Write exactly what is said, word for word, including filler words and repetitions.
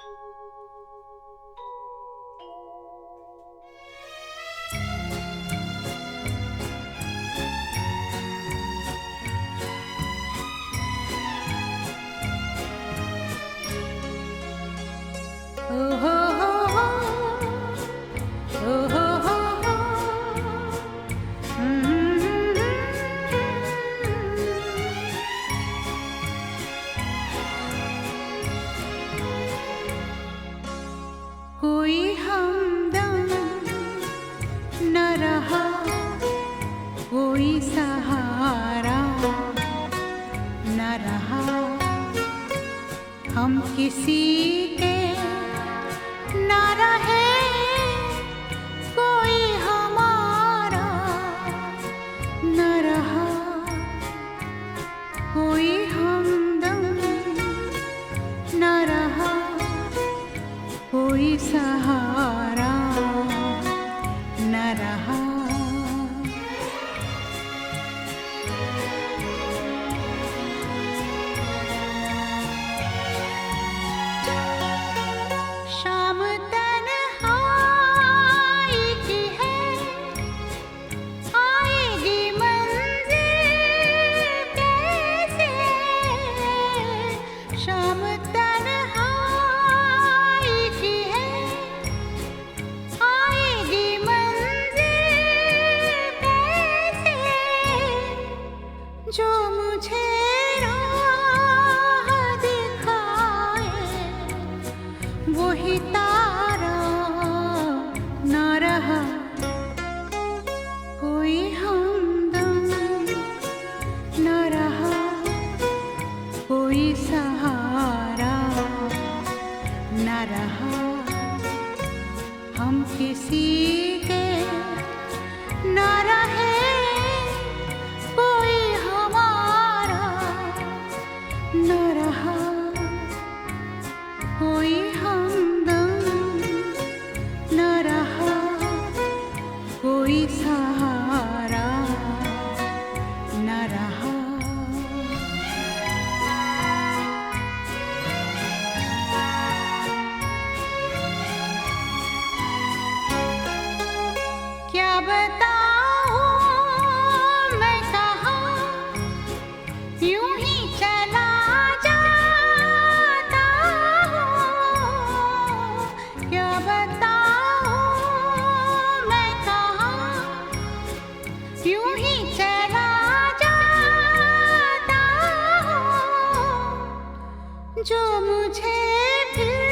कोई हमदम न रहा, कोई सहारा न रहा, हम किसी के न रहे, कोई हमारा न रहा, कोई हमदम न रहा, कोई सहारा न रहा। शाम तन्हाई की है, आएगी मंजिल कैसे, शाम तन्हाई की है, आएगी मंजिल कैसे, जो मुझे राह दिखाए वही तारा न रहा, कोई हमदम न रहा, कोई सहारा न रहा, हम किसी के न रहे, कोई हमारा न रहा, कोई हमदम न रहा, कोई सहारा न रहा। क्या बताऊं मैं कहाँ, यूं ही चला जाता हूँ, क्या बताऊं मैं कहाँ, यूं ही चला जाता हूँ, जो मुझे फिर